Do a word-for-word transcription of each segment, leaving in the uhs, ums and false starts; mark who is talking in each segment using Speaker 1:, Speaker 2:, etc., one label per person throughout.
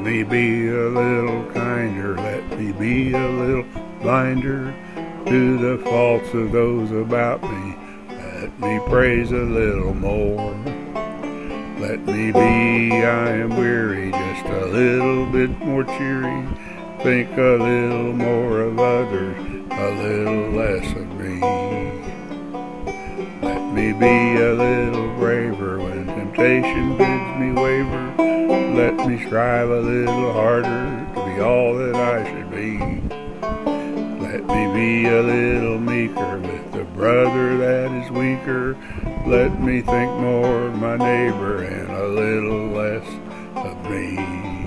Speaker 1: me be a little kinder, let me be a little blinder to the faults of those about me. Let me praise a little more. Let me be, I am weary, just a little bit more cheery. Think a little more of others, a little less of me. Let me be a little braver when temptation bids me waver. Let me strive a little harder to be all that I should be. Let me be a little meeker with the brother that is weaker. Let me think more of my neighbor and a little less of me.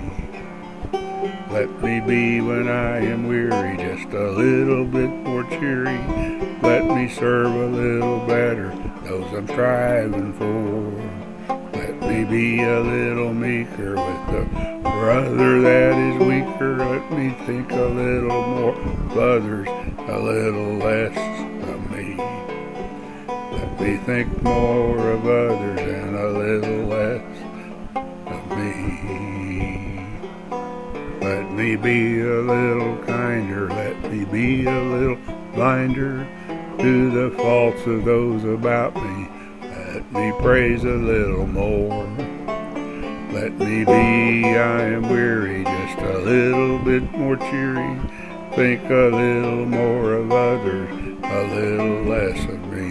Speaker 1: Let me be when I am weary just a little bit more cheery. Let me serve a little better those I'm striving for. Let me be a little meeker with the brother that is weaker. Let me think a little more of others, a little less of me. Let me think more of others and a little less of me. Let me be a little kinder, let me be a little blinder to the faults of those about me. Let me praise a little more. Let me be, I am weary, just a little bit more cheery. Think a little more of others, a little less of me.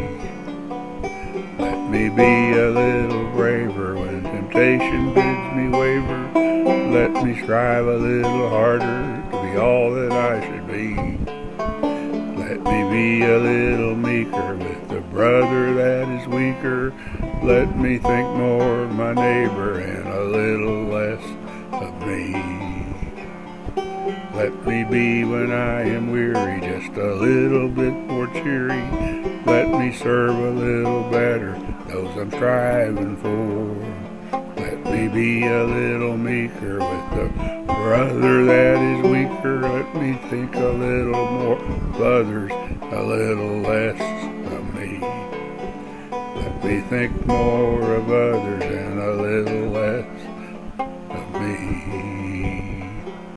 Speaker 1: Let me be a little braver when temptation bids me waver. Let me strive a little harder to be all that I should be. Let me be a little meeker with the brother that is weaker. Let me think more of my neighbor and a little less of me. Let me be when I am weary just a little bit more cheery. Let me serve a little better those I'm striving for. Let me be a little meeker with the brother that is weaker. Let me think a little more of others, a little less of me. Let me think more of others and a little less of me.